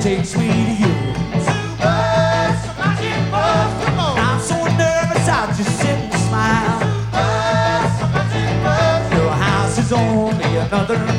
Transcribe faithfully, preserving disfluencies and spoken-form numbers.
takes me to you. I'm so nervous, I'll just sit and smile. Your house is only another